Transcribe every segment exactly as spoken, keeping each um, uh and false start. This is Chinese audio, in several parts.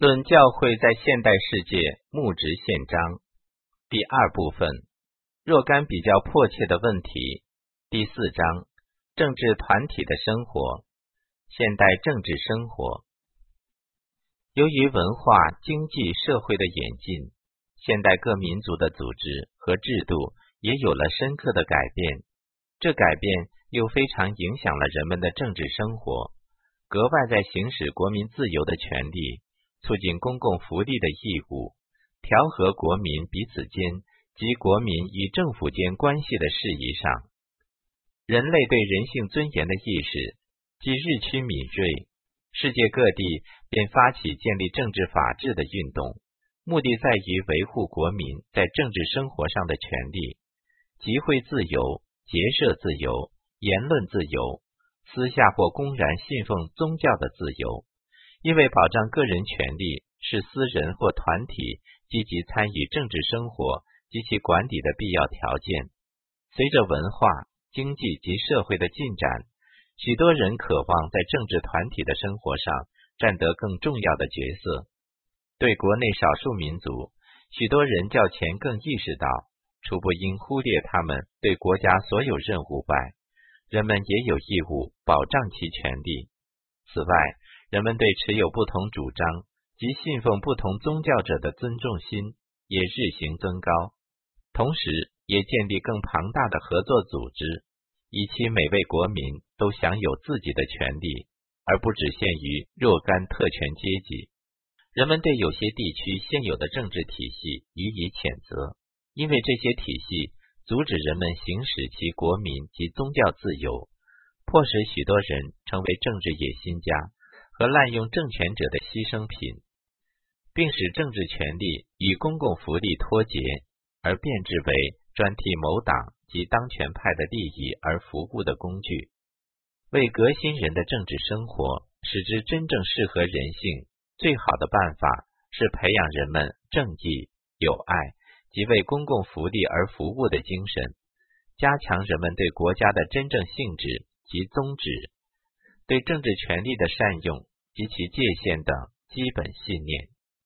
论教会在现代世界牧职宪章第二部分，若干比较迫切的问题第四章，政治团体的生活，现代政治生活。由于文化、经济、社会的演进，现代各民族的组织和制度也有了深刻的改变，这改变又非常影响了人们的政治生活，格外在行使国民自由的权利，促进公共福利的义务，调和国民彼此间及国民与政府间关系的事宜上，人类对人性尊严的意识即日趋敏锐，世界各地便发起建立政治法治的运动，目的在于维护国民在政治生活上的权利，集会自由、结社自由、言论自由，私下或公然信奉宗教的自由。因为保障个人权利是私人或团体积极参与政治生活及其管理的必要条件。随着文化、经济及社会的进展，许多人渴望在政治团体的生活上占得更重要的角色。对国内少数民族，许多人较前更意识到，除不应忽略他们对国家所有任务外，人们也有义务保障其权利。此外，人们对持有不同主张及信奉不同宗教者的尊重心也日行增高，同时也建立更庞大的合作组织，以期每位国民都享有自己的权利，而不只限于若干特权阶级。人们对有些地区现有的政治体系予以谴责，因为这些体系阻止人们行使其国民及宗教自由，迫使许多人成为政治野心家和滥用政权者的牺牲品，并使政治权利与公共福利脱节，而变质为专替某党及当权派的利益而服务的工具。为革新人的政治生活使之真正适合人性，最好的办法是培养人们正义、友爱及为公共福利而服务的精神，加强人们对国家的真正性质及宗旨，对政治权力的善用及其界限等基本信念。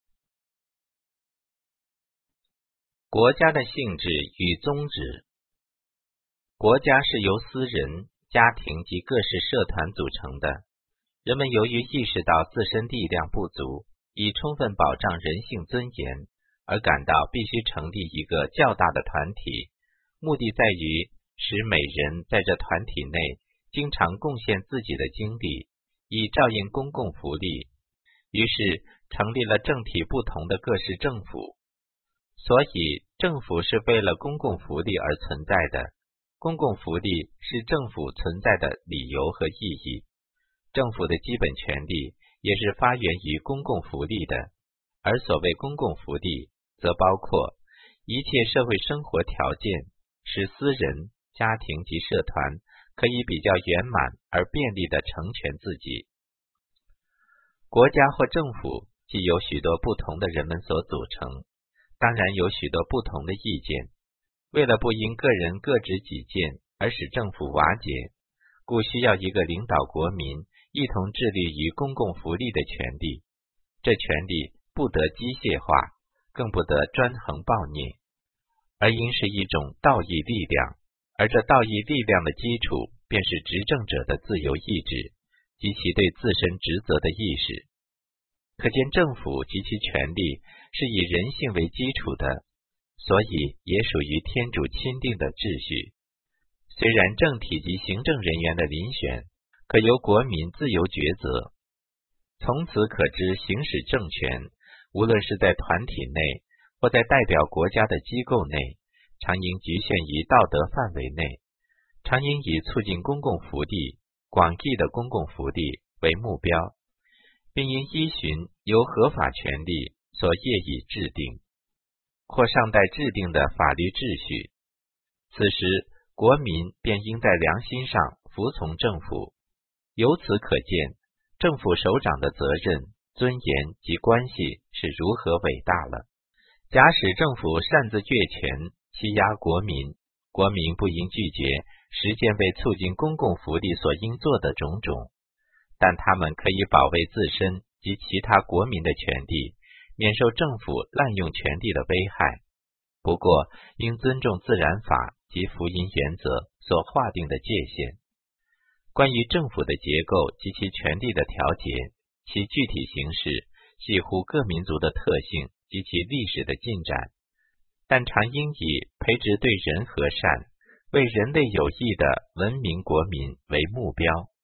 国家的性质与宗旨。国家是由私人、家庭及各式社团组成的，人们由于意识到自身力量不足，以充分保障人性尊严，而感到必须成立一个较大的团体，目的在于使每人在这团体内经常贡献自己的精力，以照应公共福利，于是成立了政体不同的各式政府。所以政府是为了公共福利而存在的，公共福利是政府存在的理由和意义。政府的基本权利也是发源于公共福利的，而所谓公共福利则包括一切社会生活条件，使私人、家庭及社团可以比较圆满而便利地成全自己。国家或政府既有许多不同的人们所组成，当然有许多不同的意见。为了不因个人各执己见而使政府瓦解，故需要一个领导国民一同致力于公共福利的权利。这权利不得机械化，更不得专横暴虐，而应是一种道义力量，而这道义力量的基础便是执政者的自由意志及其对自身职责的意识。可见政府及其权力是以人性为基础的，所以也属于天主钦定的秩序。虽然政体及行政人员的遴选可由国民自由抉择，从此可知行使政权，无论是在团体内或在代表国家的机构内，常应局限于道德范围内，常应以促进公共福利、广义的公共福利为目标，并应依循由合法权利所业已制定或尚待制定的法律秩序。此时国民便应在良心上服从政府。由此可见，政府首长的责任、尊严及关系是如何伟大了。假使政府擅自越权欺压国民，国民不应拒绝实践为促进公共福利所应做的种种，但他们可以保卫自身及其他国民的权利，免受政府滥用权力的危害。不过，应尊重自然法及福音原则所划定的界限。关于政府的结构及其权力的调节，其具体形式系乎各民族的特性及其历史的进展，但常应以培植对人和善、为人类有益的文明国民为目标。